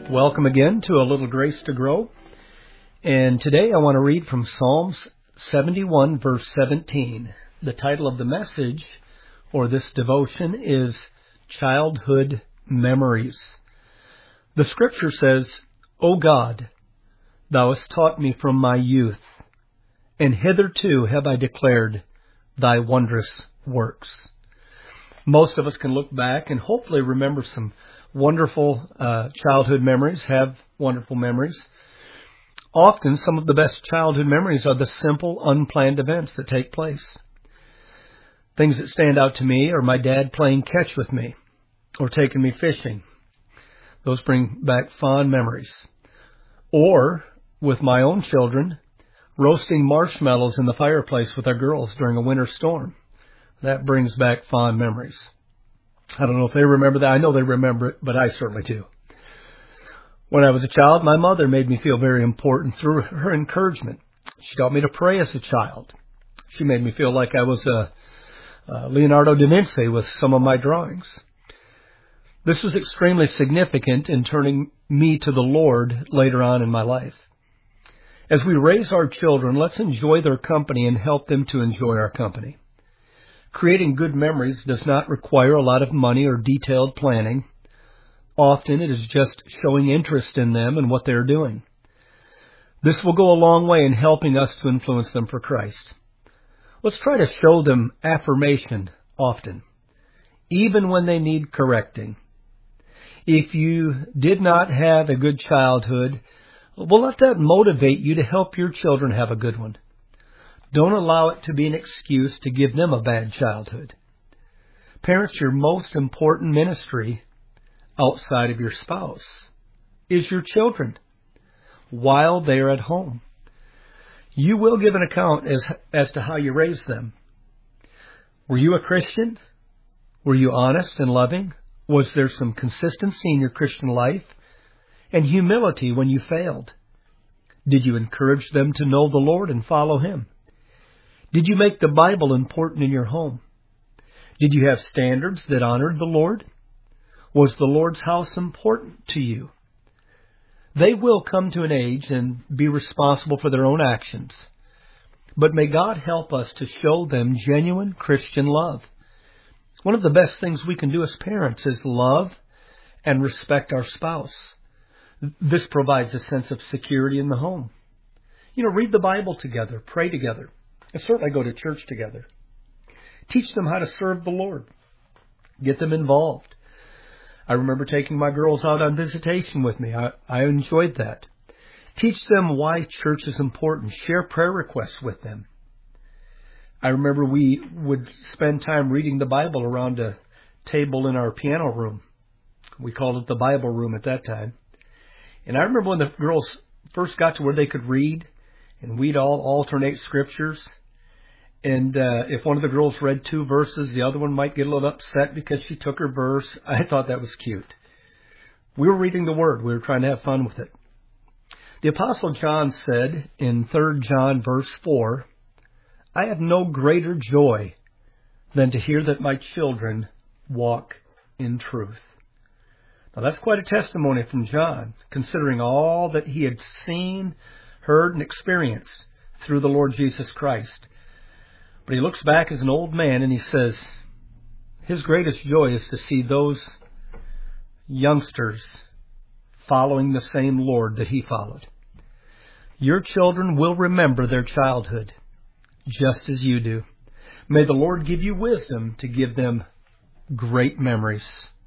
Welcome again to A Little Grace to Grow. And today I want to read from Psalms 71, verse 17. The title of the message, or this devotion, is Childhood Memories. The scripture says, O God, thou hast taught me from my youth, and hitherto have I declared thy wondrous works. Most of us can look back and hopefully remember some wonderful childhood memories, have wonderful memories. Often, some of the best childhood memories are the simple, unplanned events that take place. Things that stand out to me are my dad playing catch with me or taking me fishing. Those bring back fond memories. Or, with my own children, roasting marshmallows in the fireplace with our girls during a winter storm. That brings back fond memories. I don't know if they remember that. I know they remember it, but I certainly do. When I was a child, my mother made me feel very important through her encouragement. She taught me to pray as a child. She made me feel like I was Leonardo da Vinci with some of my drawings. This was extremely significant in turning me to the Lord later on in my life. As we raise our children, let's enjoy their company and help them to enjoy our company. Creating good memories does not require a lot of money or detailed planning. Often it is just showing interest in them and what they're doing. This will go a long way in helping us to influence them for Christ. Let's try to show them affirmation often, even when they need correcting. If you did not have a good childhood, well, let that motivate you to help your children have a good one. Don't allow it to be an excuse to give them a bad childhood. Parents, your most important ministry outside of your spouse is your children while they're at home. You will give an account as to how you raised them. Were you a Christian? Were you honest and loving? Was there some consistency in your Christian life and humility when you failed? Did you encourage them to know the Lord and follow Him? Did you make the Bible important in your home? Did you have standards that honored the Lord? Was the Lord's house important to you? They will come to an age and be responsible for their own actions. But may God help us to show them genuine Christian love. One of the best things we can do as parents is love and respect our spouse. This provides a sense of security in the home. Read the Bible together, pray together. And certainly go to church together. Teach them how to serve the Lord. Get them involved. I remember taking my girls out on visitation with me. I enjoyed that. Teach them why church is important. Share prayer requests with them. I remember we would spend time reading the Bible around a table in our piano room. We called it the Bible room at that time. And I remember when the girls first got to where they could read, and we'd all alternate scriptures. And if one of the girls read 2 verses, the other one might get a little upset because she took her verse. I thought that was cute. We were reading the Word. We were trying to have fun with it. The Apostle John said in 3 John verse 4, I have no greater joy than to hear that my children walk in truth. Now that's quite a testimony from John, considering all that he had seen, heard, and experienced through the Lord Jesus Christ. But he looks back as an old man and he says his greatest joy is to see those youngsters following the same Lord that he followed. Your children will remember their childhood just as you do. May the Lord give you wisdom to give them great memories.